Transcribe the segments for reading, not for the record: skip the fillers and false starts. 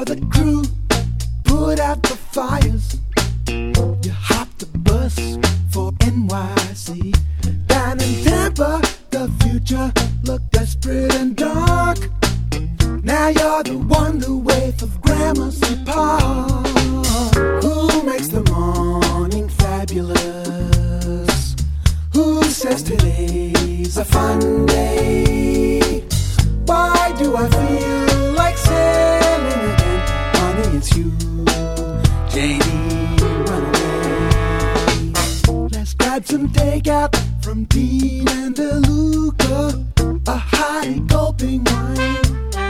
the crew, put out the fires. You hopped the bus for NYC. Down in Tampa, the future looked desperate and dark. Now you're the wonder wave of Gramercy Park. Who makes the morning fabulous? Who says today's a fun day? Why do I feel like sailing again? Honey, it's you, Janie, run away. Let's grab some takeout from Dean and DeLuca, a high gulping wine.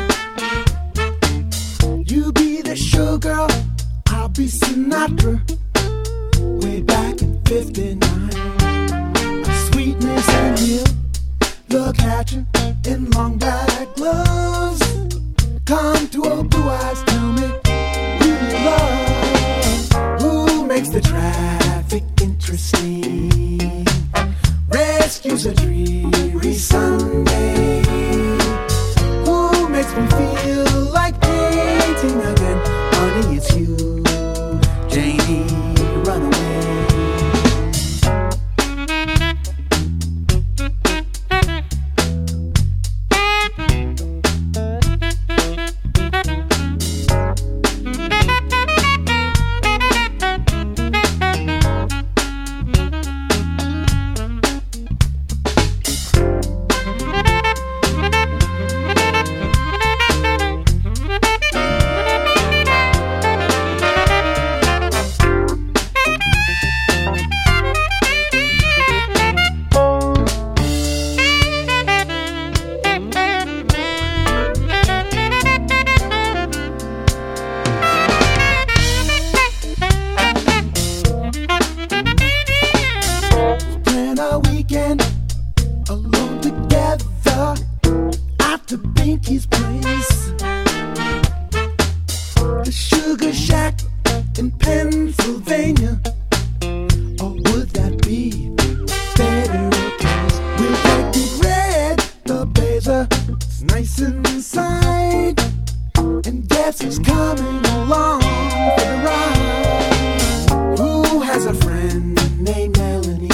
You be the showgirl, I'll be Sinatra, way back in '59. Sweetness and you, look at you in long black gloves. Come to old blue eyes, tell me who you love. Who makes the traffic interesting? Rescues a dreary Sunday. Who makes me feel like painting again? Honey, it's you, Janie, run away. Alone together at the Binky's place, the Sugar Shack in Pennsylvania, or would that be better place? We'll take the red, the blazer, it's nice inside, and guess who's coming along for the ride? Who has a friend named Melanie?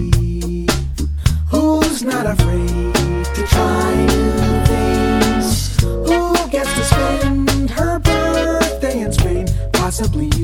Who's not afraid to try new things? Who gets to spend her birthday in Spain? Possibly you.